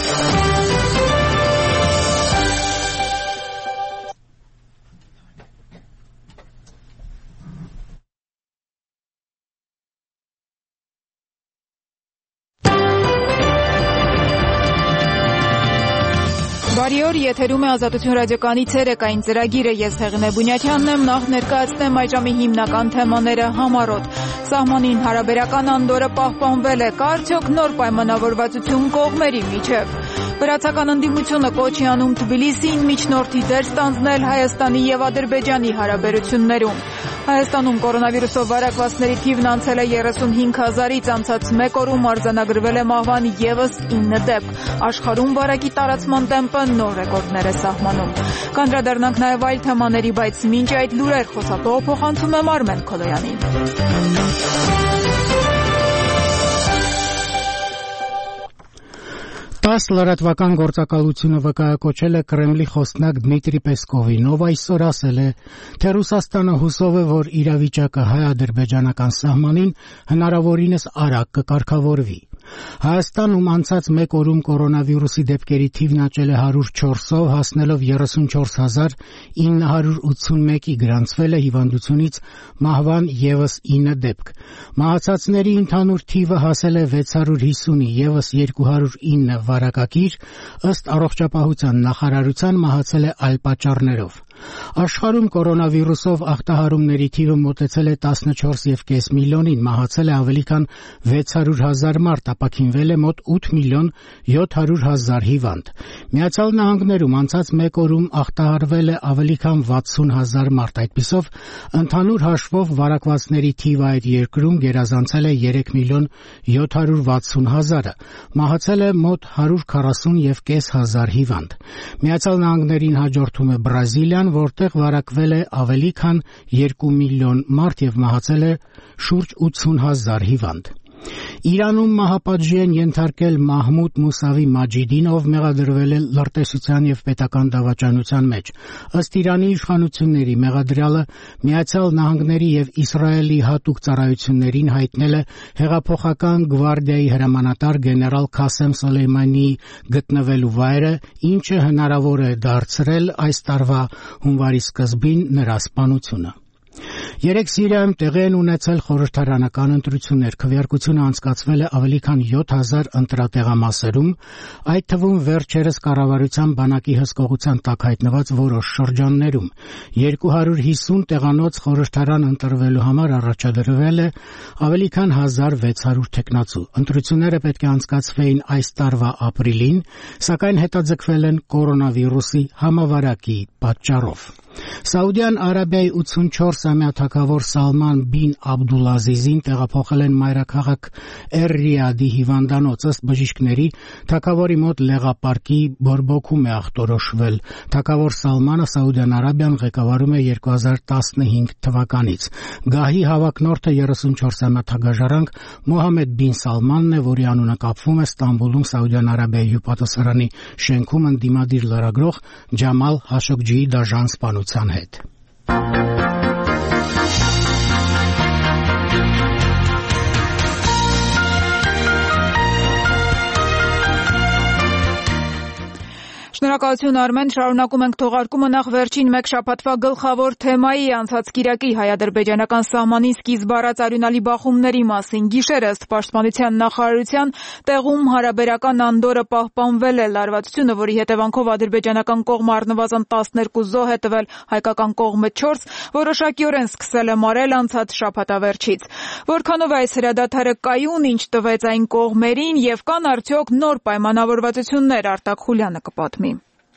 Բարի օր, եթերում է Ազատություն ռադիոկայանի ցերեկային ծրագիրը, ես Հեղինե Բունյաթյանն եմ, նախ ներկայացնեմ այժմի հիմնական թեմաները համառոտ։ Սահմանին հարաբերական անդորը պահպանվել է, կա արդյոք նոր պայմանավորվածություն կողմերի միջև։ Վրացական ընդդիմությունը կոչ է անում Թբիլիսիին միջնորդի դեր ստանձնել Հայաստանի եւ Ադրբեջանի հարաբերություններում։ Հայաստանում կորոնավիրուսով վարակվածների թիվն անցել է 35,000-ից, անցած մեկ օրում արձանագրվել է մահվան եւս 9 դեպք։ Աշխարհում վարակի տարածման տեմպը նոր ռեկորդներ է սահմանում։ Կանդրադառնանք նաեւ այլ թեմաների, բայց մինչ այդ լուրեր խոսափողը փոխանցում եմ Արմեն Քոլոյանին։ 10 լրատվական գործակալությունը վկայակոչել է Կրեմլի խոսնակ Դմիտրի Պեսկովին, ով այսօր ասել է, թե Ռուսաստանը հուսով է, որ իրավիճակը հայ-ադրբեջանական սահմանին հնարավորինս արագ կկարգավորվի։ Հայաստանում անցած մեկ օրում կորոնավիրուսի դեպքերի թիվն աճել է 104-ով, հասնելով 34,981-ի, գրանցվել է հիվանդությունից մահվան եւս 9 դեպք։ Մահացածների ընդհանուր թիվը հասել է 650-ի, եւս 209 վարակակիր, ըստ առողջապահության նախարարության մահացել է այլ պատճառներով։ Աշխարհում կորոնավիրուսով ախտահարումների թիվը մոտեցել է 14,5 միլիոնին, մահացել է ավելի քան 600,000 մարդ, ապաքինվել է մոտ 8,700,000 հիվանդ։ Միացյալ Նահանգներում անցած մեկ օրում ախտահարվել է ավելի քան 60,000 մարդ, այդպիսով ընդհանուր հաշվով վարակվածների թիվը այդ երկրում գերազանցել է 3,760,000-ը, մահացել է մոտ 140,500 հիվանդ։ Միացյալ Նահանգներին հաջորդում է Բրազիլիան, որտեղ վարակվել է ավելի քան 2 միլիոն մարդ եւ մահացել է շուրջ 80,000 հիվանդ։ Իրանում մահապատժի են ենթարկել Մահմուդ Մուսավի Մաջիդին, ով մեղադրվել է լրտեսության եւ պետական դավաճանության մեջ։ Ըստ Իրանի իշխանությունների մեղադրյալը Միացյալ Նահանգների եւ Իսրայելի հատուկ ծառայություններին հայտնել է հեղափոխական գվարդիայի հրամանատար գեներալ Քասեմ Սոլեյմանիի գտնվելու վայրը, ինչը հնարավոր է դարձրել այս տարվա հունվարի սկզբին նրա սպանությունը։ Երեկ Սիրիայում տեղի են ունեցել խորհրդարանական ընտրություններ, քվեարկությունը անցկացվել է ավելի քան 7000 ընտրատեղամասերում, այդ թվում վերջերս կառավարության բանակի հսկողության տակ հայտնված որոշ շրջաններում։ 250 տեղանոց խորհրդարան ընտրվելու համար առաջադրվել է ավելի քան 1600 թեկնածու։ Ընտրությունները պետք է անցկացվեին այս տարվա ապրիլին, սակայն հետաձգվել են կորոնավիրուսի համավարակի պատճառով։ Սաուդյան Արաբիայի 84-ամյա թագավոր Սալման բին Աբդուլազիզին տեղափոխել են մայրաքաղաք Էր-Ռիադի հիվանդանոց, ըստ բժիշկների, թագավորի մոտ լեղապարկի բորբոքում է ախտորոշվել։ Թագավոր Սալմանը Սաուդյան Արաբիան ղեկավարում է 2015 թվականից։ Գահի հավակնորդը 34-ամյա թագաժարանք Մոհամեդ բին Սալմանն է, որի անունը կապվում է Ստամբուլում Սաուդյան Արաբիայի հյուպատոսարանի շենքում ընդդիմադիր լրագրող Ջամալ Հաշոգջիի դաժան սպանության հետ։ Շնորհակալություն Արմեն, շարունակում ենք թողարկումը նախ վերջին մեկ շաբաթվա գլխավոր թեմայի անցած կիրակի հայ-ադրբեջանական սահմանին սկիզբ առած արյունալի բախումների մասին։ Գիշեր ըստ Պաշտպանության նախարարության տեղում հարաբերական անդորը պահպանվել է, լարվածությունը, որի հետևանքով ադրբեջանական կողմը առնվազն 12 զոհ է տվել, հայկական կողմը 4, որոշակիորեն սկսել է մարել անցած շաբաթավերջից։ Որքանով է այս հրադադարը կայուն, ինչ տվեց այն կողմերին եւ կան արդյոք նոր պայմանավորվածություններ, Արտակ Խուլյանը կպատմի։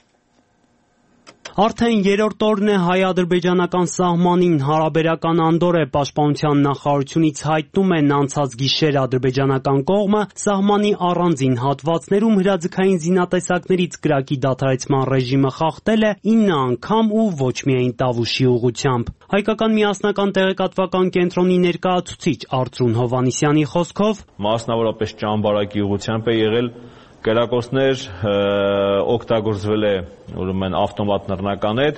Արդեն երրորդ օրն է հայ-ադրբեջանական սահմանին հարաբերական անդոր է, Պաշտպանության նախարարությունից հայտնում են անցած գիշեր ադրբեջանական կողմը սահմանի առանձին հատվածներում հրաձգային զինատեսակներից կրակի դադարեցման ռեժիմը խախտել է 9 անգամ ու ոչ միայն Տավուշի ուղղությամբ։ Հայկական միասնական տեղեկատվական կենտրոնի ներկայացուցիչ Արծրուն Հովհաննիսյանի խոսքով մասնավորապես ճամբարակի ուղղությամբ է եղել կրակոցներ, օգտագործվել է ուրեմն ավտոմատ նռնականետ,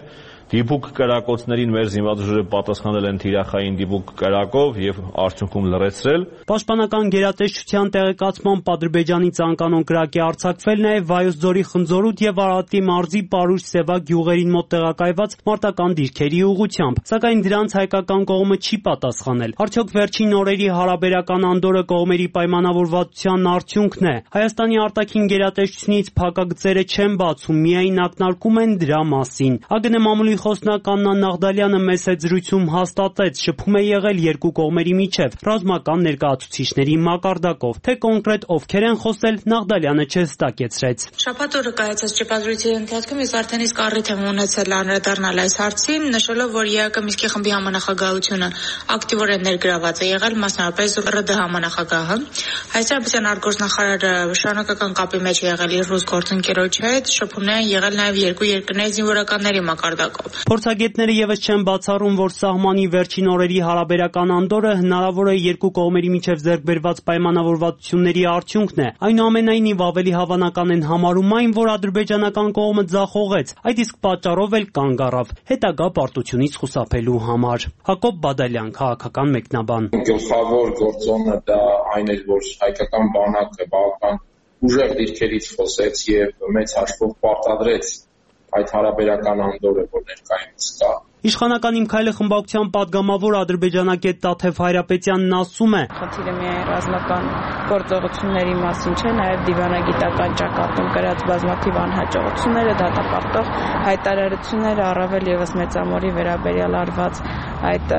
Դիպուկ կրակոցներին մեր զինված ուժերը պատասխանել են թիրախային դիպուկ կրակով եւ արդյունքում լռեցրել։ Պաշտպանական գերատեսչության տեղեկացմամբ Ադրբեջանի ցանկանոն կրակ է արձակվել նաեւ Վայոց ձորի Խնձորուտ եւ Արարատի մարզի Պարուշ Սևակ գյուղերին մոտ տեղակայված մարտական դիրքերի ուղղությամբ, սակայն դրանց հայկական կողմը չի պատասխանել։ Արդյոք վերջին օրերի հարաբերական անդորը կողմերի պայմանավորվածության արդյունքն է։ Հայաստանի արտաքին գերատեսչությունից փակագծերը չեն բացում, միայն ակնարկում են դրա մասին։ ԱԳՆ մամուլի խոսնակ Աննա Նաղդալյանը մեծ զրույցում հաստատեց, շփում է եղել երկու կողմերի միջև ռազմական ներկայացուցիչների մակարդակով, թե կոնկրետ ովքեր են խոսել, Նաղդալյանը չհստակեցրեց։ Շաբաթ օրը կայացած ճեպազրույցի ընթացքում ես արդեն իսկ առիթ եմ ունեցել անդրադառնալ այս հարցին, նշելով, որ ԵԱԿ Մինսկի խմբի համանախագահությունը ակտիվորեն ներգրաված է եղել, մասնավորապես ՌԴ համանախագահը։ Հայաստան արտգործնախարարը շարունակական կապի մեջ է եղել իր ռուս գործընկերոջ հետ, շփումներ են եղել նաև երկու երկրների զինվորականների մակարդակով։ Փորձագետները եւս չեն բացառում, որ սահմանի վերջին օրերի հարաբերական անդորը հնարավոր է երկու կողմերի միջև ձեռք բերված պայմանավորվածությունների արդյունքն է։ Այնուամենայնիվ ավելի հավանական են համարում այն, որ ադրբեջանական կողմը ձախողեց, այդ իսկ պատճառով էլ կանգ առավ հետագա պարտությունից խուսափելու համար։ Հակոբ Բադալյան, քաղաքական մեկնաբան։ Գլխավոր գործոնը դա այն էր, որ հայկական բանակը բավական ուժեղ դիրքերից խոսեց եւ մեծ հաշվով պարտադրեց այդ հարաբերական անդորը, որ ներկայումս կա։ Իշխանական Իմ քայլը խմբակցության падգամավոր ադրբեջանակետ Տաթև Հայրապետյանն ասում է. Խնդիրը միայն ռազմական գործողությունների մասին չէ, նաև դիվանագիտական ճակատում կրած բազմաթիվ անհաջողությունները, դատապարտող հայտարարությունները, առավել եւս մեծամորի վերաբերյալ արված այդ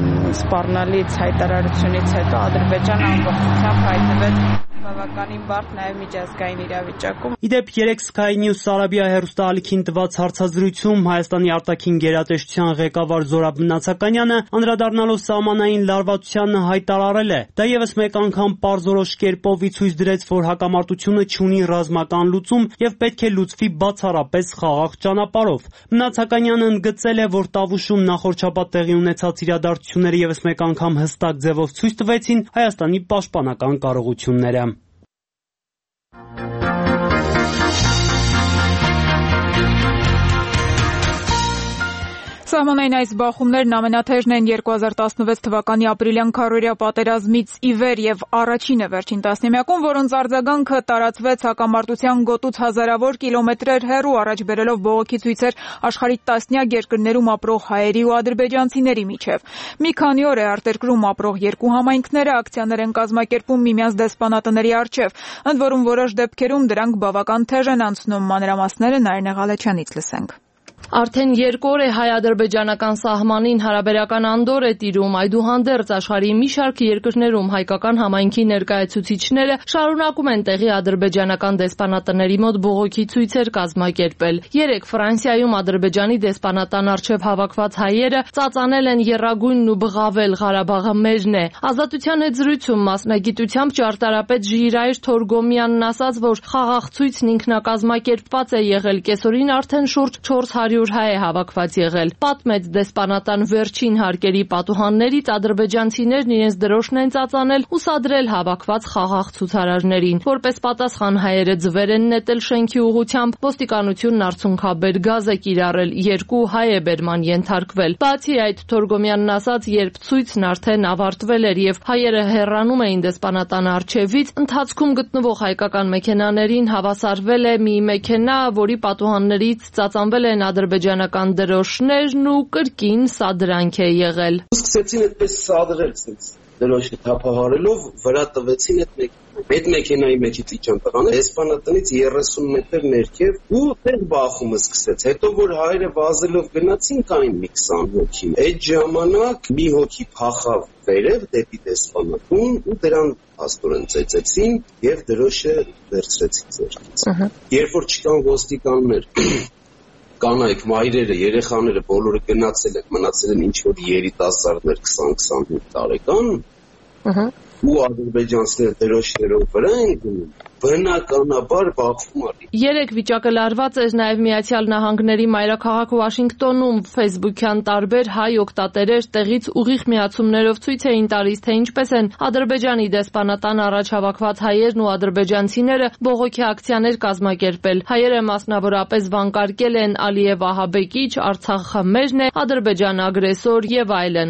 սպառնալից հայտարարությունից հետո Ադրբեջանը ամբողջությամբ հայտնվեց բավականին բարդ նաև միջազգային իրավիճակում։ Իդեպ 3 Sky News Arabia հեռուստաալիքին տված հարցազրույցում Հայաստանի արտաքին գերատեսչության ղեկավար Զորաբ Մնացականյանը անդրադառնալով սահմանային լարվածությանը հայտարարել է. դա եւս մեկ անգամ պարզորոշ կերպով ի ցույց դրեց, որ հակամարտությունը չունի ռազմական լուծում եւ պետք է լուծվի բացառապես խաղաղ ճանապարհով։ Մնացականյանը ընդգծել է, որ Տավուշում նախորդ շաբաթ տեղի ունեցած իրադարձությունները եւս մեկ անգամ հստակ ձևով ցույց տվեցին Հայաստանի պաշտպանական կարողությունները։ Սահմանային այս բախումներն ամենաթեժն են 2016 թվականի ապրիլյան քարոզիա պատերազմից ի վեր եւ առաջինը վերջին տասնամյակում, որոնց արձագանքը տարածվեց հակամարտության գոտուց հազարավոր կիլոմետրեր հեռու, առաջ բերելով բողոքի ցույցեր աշխարհի տասնյակ երկրներում ապրող հայերի ու ադրբեջանցիների միջև։ Մի քանի օր է արտերկրում ապրող երկու համայնքները ակցիաներ են կազմակերպում միմյանց դեսպանատների առջև, ընդ որում որոշ դեպքերում դրանք բավական թեժ են անցնում։ Մանրամասները Նարինե Ղալեչյանից լսենք։ Արդեն 2 օր է հայ-ադրբեջանական սահմանին հարաբերական անդոր է տիրում, այդուհանդերձ աշխարհի մի շարք երկրներում հայկական համայնքի ներկայացուցիչները շարունակում են տեղի ադրբեջանական դեսպանատների մոտ բողոքի ցույցեր կազմակերպել։ 3 Ֆրանսիայում Ադրբեջանի դեսպանատան առջև հավաքված հայերը ծածանել են եռագույնն ու բղավել «Ղարաբաղը մերն է»։ Ազատության հետ զրույցում մասնագիտությամբ ճարտարապետ Ժիրայր Թորգոմյանն ասաց, որ խաղաղ ցույցն ինքնակազմակերպված է եղել, կեսօրին արդեն շուրջ 400 հայ է հավաքված եղել։ Պատմեց դեսպանատան վերջին հարկերի պատուհաններից ադրբեջանցիներն իրենց դրոշն են ծածանել ու սադրել հավաքված խաղաղ ցուցարարներին։ Որպես պատասխան հայերը ձվեր են նետել շենքի ուղղությամբ, ոստիկանությունն արցունքաբեր գազ է կիրառել, 2 հայ է բերման ենթարկվել։ Բացի այդ, Թորգոմյանն ասաց, երբ ցույցն արդեն ավարտվել էր եւ հայերը հեռանում էին դեսպանատան առջևից, ընթացքում գտնվող հայկական մեքենաներին հավասարվել է մի մեքենա, որի պատուհաններից ծածանվել են ադրբեջանական դրոշներն ու կրկին սադրանք է եղել։ Սկսեցին այդպես սադրել, դրոշը թափահարելով վրա տվեցին այդ մեքենայի մեջից իջան տղան, դեսպանատնից 30 մետր ներքև ու դեռ բախումը սկսեց։ Հետո որ հայերը վազելով գնացին, կային մի 20 հոգի։ Այդ ժամանակ մի հոգի փախավ վերև դեպի դեսպանատուն ու դրան աստորեն ծեծեցին եւ դրոշը վերցրեցին ձեռքից։ Երբ որ չկան ոստիկաններ, կանայք, մայրերը, երեխաները բոլորը գնացել են, մնացել են ինչ որ երիտասարդներ 20-25 տարեկան, ու ադրբեջանցիները դրոշներով վրա են գնում, բնականաբար բախվում է։ Երեք վիճակը լարված էր նաև Միացյալ Նահանգների մայրաքաղաք Վաշինգտոնում։ Ֆեյսբուքյան տարբեր հայ օգտատերեր տեղից ուղիղ միացումներով ցույց էին տալիս, թե ինչպես են Ադրբեջանի դեսպանատան առաջ հավաքված հայերն ու ադրբեջանցիները բողոքի ակցիաներ կազմակերպել։ Հայերը մասնավորապես վանկարկել են Ալիև ահաբեկիչ, Արցախը մերն է, Ադրբեջան ագրեսոր եւ այլն։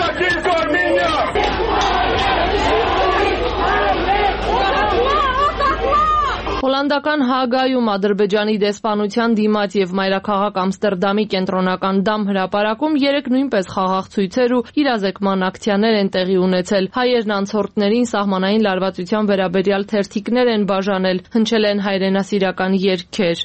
Հոլանդական Հագայում Ադրբեջանի դեսպանության դիմաց եւ մայրաքաղաք Ամստերդամի կենտրոնական դամ հրապարակում երեք նույնպես խաղաղ ցույցեր ու իրազեկման ակցիաներ են տեղի ունեցել։ Հայերն անցորդներին սահմանային լարվածության վերաբերյալ թերթիկներ են բաժանել, հնչել են հայրենասիրական երգեր։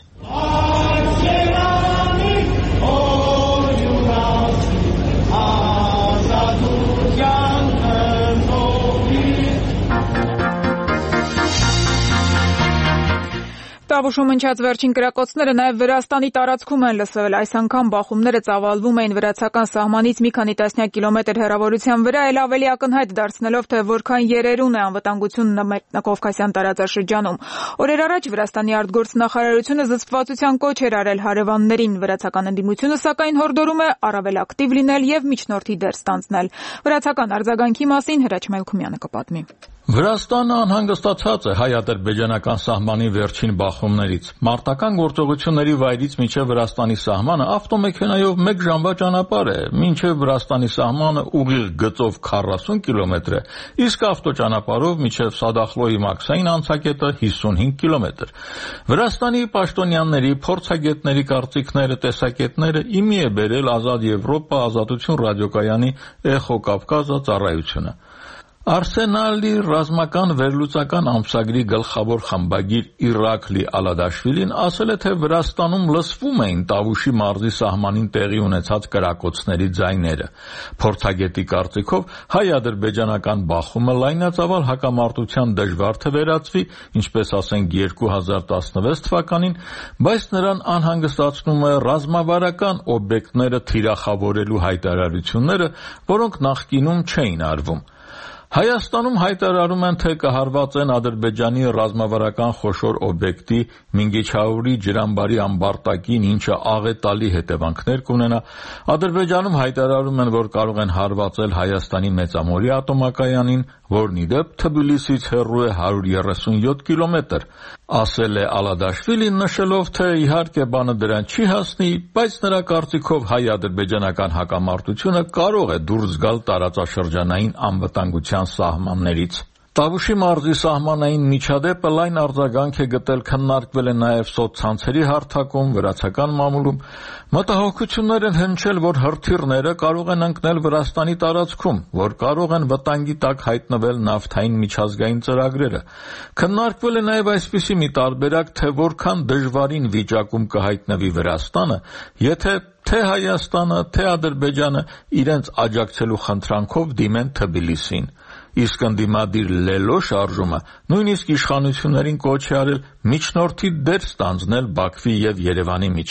Տավուշում ընչած վերջին կրակոցները նաև Վրաստանի տարածքում են լսվել։ Այս անգամ բախումները ծավալվում էին վրացական սահմանից մի քանի տասնյակ կիլոմետր հեռավորության վրա, էլ ավելի ակնհայտ դարձնելով, թե որքան երերուն է անվտանգությունն Կովկասյան տարածաշրջանում։ Օրեր առաջ Վրաստանի արտգործնախարարությունը զսպվածության կոչ էր արել հարևաններին։ Վրացական ընդդիմությունը սակայն հորդորում է առավել ակտիվ լինել եւ միջնորդի դեր ստանձնել։ Վրացական արձագանքի մասին Հրաչ Մելքումյանը կպատմի։ Վրաստանը անհանգստացած է հայ-ադրբեջանական սահմանի վերջին բախումներից։ Մարտական գործողությունների վայրից մինչև Վրաստանի սահմանը ավտոմեքենայով 1 ժամվա ճանապարհ է, մինչև Վրաստանի սահմանը ուղիղ գծով 40 կիլոմետր է, իսկ ավտոճանապարհով մինչև Սադախլոյի մաքսային անցակետը 55 կիլոմետր։ Վրաստանի պաշտոնյաների, փորձագետների կարծիքները, տեսակետները իմի է բերել Ազատ Եվրոպա, Ազատություն ռադիոկայանի Էխո Կավկազը ծառայությունը։ Արսենալի ռազմական վերլուծական ամսագրի գլխավոր խմբագիր Իրաքլի Ալադաշվիլին ասել է, թե Վրաստանում լսվում էին Տավուշի մարզի սահմանին տեղի ունեցած կրակոցների ձայները։ Փորձագետի կարծիքով հայ-ադրբեջանական բախումը լայնածավալ հակամարտության դժվար թե վերածվի, ինչպես ասենք 2016 թվականին, բայց նրան անհանգստացնում է ռազմավարական օբյեկտները թիրախավորելու հայտարարությունները, որոնք նախկինում չէին արվում։ Հայաստանում հայտարարում են, թե կհարվածեն Ադրբեջանի ռազմավարական խոշոր օբյեկտի Մինգեչաուրի ջրամբարի ամբարտակին, ինչը աղետալի հետևանքներ կունենա։ Ադրբեջանում հայտարարում են, որ կարող են հարվածել Հայաստանի Մեծամորի ատոմակայանին, որն ի դեպ Թբիլիսից հեռու է 137 կիլոմետր, ասել է Ալադաշվիլին, նշելով, թե իհարկե բանը դրան չի հասնի, բայց նրա կարծիքով հայ-ադրբեջանական հակամարտությունը կարող է դուրս գալ տարածաշրջանային անվտանգության սահմաններից։ Տավուշի մարզի սահմանային միջադեպը լայն արձագանք է գտել, քննարկվել է նաև սոցցանցերի հարթակում, վրացական մամուլում։ Մտահոգություններ են հնչել, որ հրթիռները կարող են ընկնել Վրաստանի տարածքում, որ կարող են վտանգի տակ հայտնվել նավթային միջազգային ծրագրերը։ Քննարկվել է նաև այսպիսի մի տարբերակ, թե որքան դժվարին վիճակում կհայտնվի Վրաստանը, եթե թե Հայաստանը, թե Ադրբեջանը իրենց աջակցելու խնդրանքով դիմեն Թբիլիսին։ Իսկ ընդդիմադիր Լելո շարժումը նույնիսկ իշխանություններին կոչ է արել միջնորդի դեր ստանձնել Բաքվի եւ Երևանի միջև։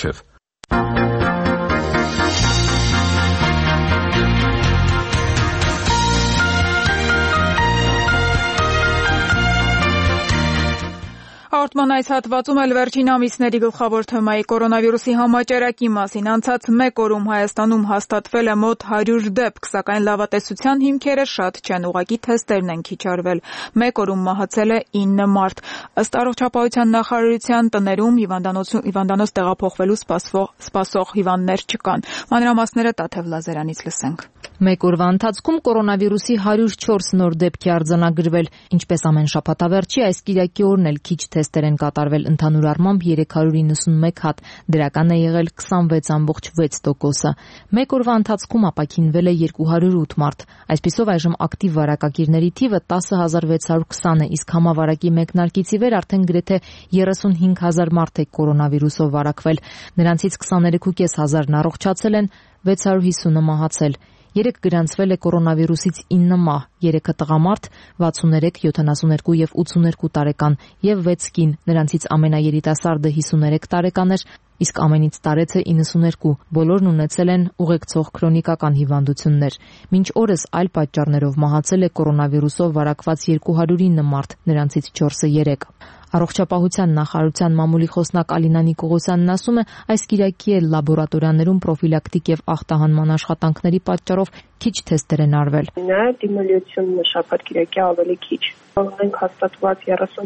Հաղորդման այս հատվածում էլ վերջին ամիսների գլխավոր թեմայի կորոնավիրուսի համաճարակի մասին։ Անցած 1 օրում Հայաստանում հաստատվել է մոտ 100 դեպք, սակայն լավատեսության հիմքերը շատ չեն, ուղղակի թեստերն են քիչ արվել։ 1 օրում մահացել է 9 մարդ։ Ըստ Առողջապահության նախարարության տներում հիվանդանոց տեղափոխվելու սպասող հիվանդներ չկան։ Մանրամասները Տաթև Լազարանից լսենք։ 1 օրվա ընթացքում կորոնավիրուսի 104 նոր դեպք է արձանագրվել, ինչպես ամեն շաբաթավերջի այս կիրակի օրն էլ քիչ թեստեր են կատարվել, ընդհանուր առմամբ 391 հատ, դրական է եղել 26.6%-ը։ 1 օրվա ընթացքում ապաքինվել է 208 մարդ, այսպիսով այժմ ակտիվ վարակագիրների թիվը 10620 է, իսկ համավարակի մեկնարկից ի վեր արդեն գրեթե 35000 մարդ է կորոնավիրուսով վարակվել, նրանցից 23500-ն առողջացել են, 650-ը մահացել։ 3 գրանցվել է կորոնավիրուսից 9 մահ, 3-ը տղամարդ, 63, 72 եւ 82 տարեկան եւ 6 կին, նրանցից ամենաերիտասարդը 53 տարեկան էր, իսկ ամենից տարեց է 92, բոլորն ունեցել են ուղեկցող քրոնիկական հիվանդություններ։ Մինչ օրս այլ պատճառներով մահացել է կորոնավիրուսով վարակված 209 մարդ, նրանցից 4-ը երեկ։ Առողջապահության նախարարության մամուլի խոսնակ Ալինա Նիկողոսյանն ասում է, այս կիրակի էլ լաբորատորիաներում պրոֆիլակտիկ եւ ախտահանման աշխատանքների պատճառով քիչ թեստեր են արվել։ Նաեւ դիմալիությունը շաբաթ կիրակի ավելի քիչ։ Ունենք հաստատված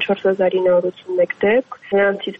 34981 դեպք, նրանցից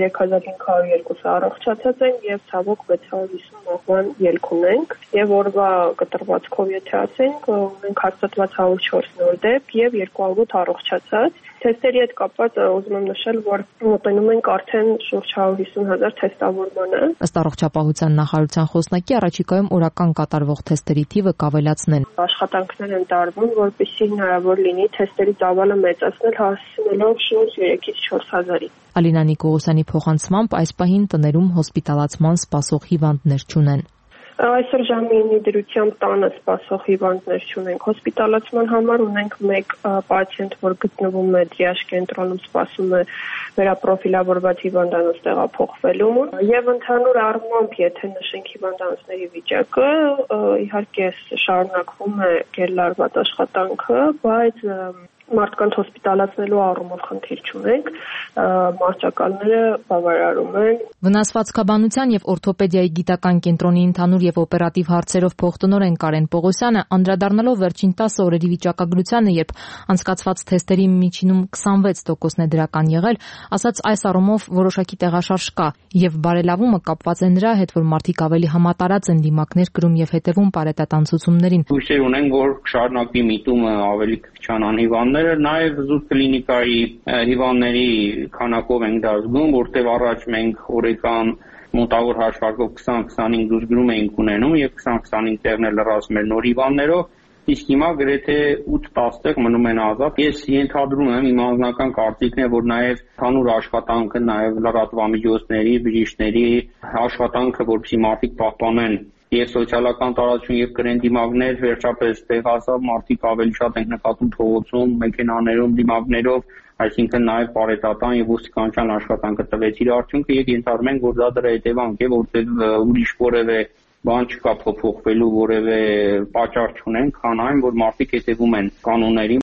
23502-ը առողջացած են եւ ցավոք 650 մահվան ելք ունենք եւ օրվա կտրվածքով եթե ասենք, ունենք հաստատված 104 նոր դեպք եւ 208 առողջացած։ Թեստերի հետ կապված ուզում եմ նշել, որ մոտենում ենք արդեն շուրջ 150,000 թեստավորմանը։ Ըստ առողջապահության նախարարության խոսնակի առաջիկայում օրական կատարվող թեստերի թիվը կավելացնեն։ Աշխատանքներ են տարվում, որպեսզի հնարավոր լինի թեստերի ծավալը մեծացնել հասնելով շուրջ 3-ից 4,000-ի։ Ալինա Նիկողոսյանի փոխանցմամբ այս պահին տներում հոսպիտալացման սպասող հիվանդներ չունեն։ Այսօր ժամի 9-ի դրությամբ տանը սպասող հիվանդներ չունենք։ Հոսպիտալացման համար ունենք մեկ պացիենտ, որ գտնվում է տրիաժ կենտրոնում, սպասում է վերապրոֆիլավորված հիվանդանոց տեղափոխվելու։ Եվ ընդհանուր առմամբ, եթե նշենք հիվանդանոցների վիճակը, իհարկե շարունակվում է գերլարված աշխատանքը, բայց մարդկանց հոսպիտալացնելու առումով խնդիր չունենք, մարզակալները բավարարում են։ Վնասվածքաբանության եւ օրթոպեդիայի գիտական կենտրոնի ընդհանուր եւ օպերատիվ հարցերով փոխտնօրեն Կարեն Պողոսյանը անդրադառնալով վերջին 10 օրերի վիճակագրությանը, երբ անցկացված թեստերի միջինում 26%-ն է դրական եղել, ասաց այս առումով որոշակի տեղաշարժ կա եւ բարելավումը կապված է նրա հետ, որ մարդիկ ավելի համատարած են դիմակներ կրում եւ հետեւում պարետատան ցուցումներին։ Հույսեր ունենք, որ շարունակվի միտումը ավելի քչանան հիվանդները, նաեւ զուտ կլինիկայի հիվանդների քանակով ենք դա զգում, որտեղ առաջ մենք օրական մոտավոր հաշվարկով 20-25 դուրսգրում էինք ունենում եւ 20-25 տեղն էլ լրացում էր նոր հիվանդներով, իսկ հիմա գրեթե 8-10 տեղ մնում են ազատ։ Ես ենթադրում եմ, իմ անձնական կարծիքն է, որ նաեւ հանուր աշխատանքը, նաեւ լրատվամիջոցների, բժիշկների աշխատանքը, որպեսզի մարդիկ պահպանեն եւ սոցիալական տարածություն եւ կրեն դիմակներ, վերջապես տեղացավ մարդիկ ավելի շատ են նկատում փողոցում, մեքենաներում, դիմակներով, այսինքն նաեւ պարետատան եւ ոստիկանության աշխատանքը տվեց իր արդյունքը եւ ենթադրում ենք, որ դա դրա հետևանք է, որտեղ ուրիշ որևէ բան չկա փոփոխվելու, որևէ պատճառ չունենք, քան այն, որ մարդիկ հետևում են կանոններին։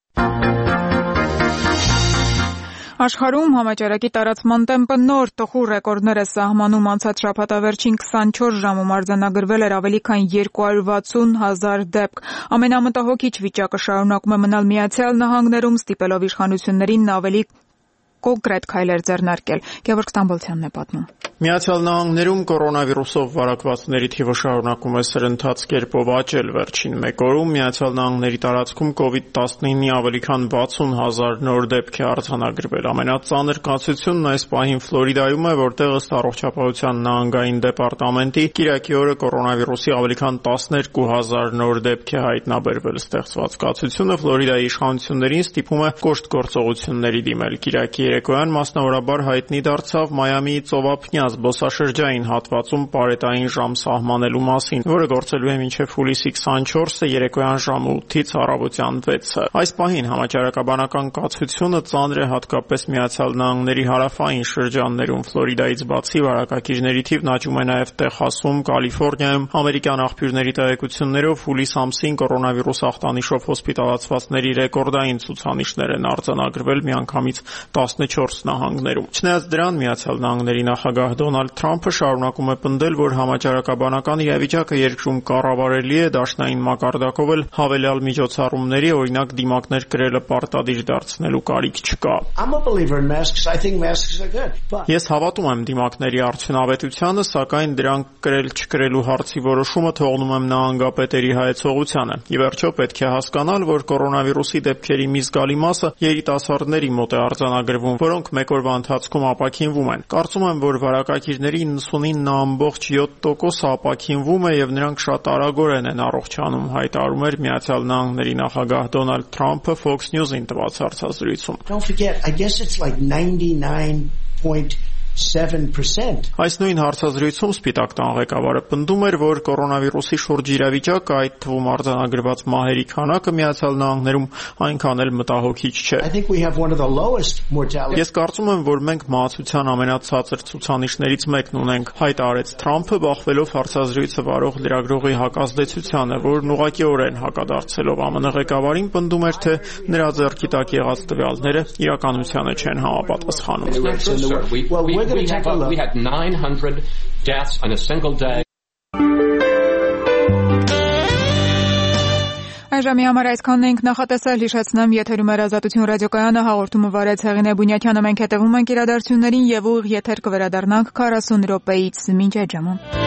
Աշխարհում համաճարակի տարածման տեմպը նոր տխուր ռեկորդներ է սահմանում անցած շաբաթավերջին 24 ժամում արձանագրվել էր ավելի քան 260,000 դեպք։ Ամենամտահոգիչ վիճակը շարունակում է մնալ Միացյալ Նահանգներում, ստիպելով իշխանություններին ավելի կոնկրետ քայլեր ձեռնարկել։ Գևորգ Ստամբոլցյանն է պատմում։ Միացյալ Նահանգներում կորոնավիրուսով վարակվածների թիվը շարունակում է սրընթաց կերպով աճել։ Վերջին մեկ օրում Միացյալ Նահանգների տարածքում COVID-19-ի ավելի քան 60,000 նոր դեպք է արձանագրվել։ Ամենածանր կացությունն այս պահին Ֆլորիդայում է, որտեղ ըստ առողջապահության նահանգային դեպարտամենտի կիրակի օրը կորոնավիրուսի ավելի քան 12,000 նոր դեպք է հայտնաբերվել։ Ստեղծված կացությունը Ֆլորիդայի իշխանություններին ստիպում է կոշտ գործողությունների դիմել։ Կիրակի երեկոյան մասնավորաբար հայտնի դարձավ Մայամիի ծովափնյա զբոսաշրջային հատվածում պարետային ժամ սահմանելու մասին, որը գործելու է մինչև հուլիսի 24-ը երեկոյան ժամը 8-ից առավոտյան 6-ը։ Այս պահին համաճարակաբանական կացությունը ծանր է հատկապես Միացյալ Նահանգների հարավային շրջաններում։ Ֆլորիդայից բացի վարակակիրների թիվն աճում է նաև Տեխասում, Կալիֆոռնիայում։ Ամերիկյան աղբյուրների տեղեկություններով հուլիս ամսին կորոնավիրուս ախտանիշով հոսպիտալացվածների ռեկորդային ցուցանիշներ են արձանագրվել միանգամից 14 նահանգներում։ Չնայած դրան Միացյալ Նահանգների նախագահ Դոնալդ Թրամփը շարունակում է պնդել, որ համաճարակաբանական իրավիճակը երկրում կառավարելի է, դաշնային մակարդակով էլ հավելյալ միջոցառումների, օրինակ դիմակներ կրելը պարտադիր դարձնելու կարիք չկա։ Ես հավատում եմ դիմակների արդյունավետությանը, սակայն դրանք կրել-չկրելու հարցի որոշումը թողնում եմ նահանգապետերի հայեցողությանը։ Ի վերջո պետք է հասկանալ, որ կորոնավիրուսի դեպքերի մի զգալի մասը երիտասարդների մոտ է արձանագրվում, որոնք մեկ օրվա ընթացքում ապաքինվում են։ Կարծում եմ, որ վարակակիրների 99.7%-ը ապաքինվում է եւ նրանք շատ արագորեն են առողջանում, հայտարարում էր Միացյալ Նահանգների նախագահ Դոնալդ Թրամփը Fox News-ին տված հարցազրույցում։ 7%. Այս նույն հարցազրույցում Սպիտակ տան ղեկավարը պնդում էր, որ կորոնավիրուսի շուրջ իրավիճակը, այդ թվում արձանագրված մահերի քանակը Միացյալ Նահանգներում այնքան էլ մտահոգիչ չէ։ Ես կարծում եմ, որ մենք մահացության ամենացածր ցուցանիշներից մեկն ունենք, հայտարարեց Թրամփը, բախվելով հարցազրույցը վարող լրագրողի հակազդեցությանը, որն ուղղակիորեն հակադարձելով ԱՄՆ ղեկավարին պնդում էր, թե նրա ձեռքի տակ եղած տվյալները իրականությանը չեն համապատասխանում։ We had 900 deaths on a single day. Այժմի համար այսքանն ենք նախատեսել, հիշեցնեմ, եթերում էր Ազատություն ռադիոկայանը, հաղորդումը վարեց Հեղինե Բունյաթյանը, մենք հետևում ենք իրադարձություններին եւ ուղիղ եթեր կվերադառնանք 40 րոպեից մինչ այդ ժամը։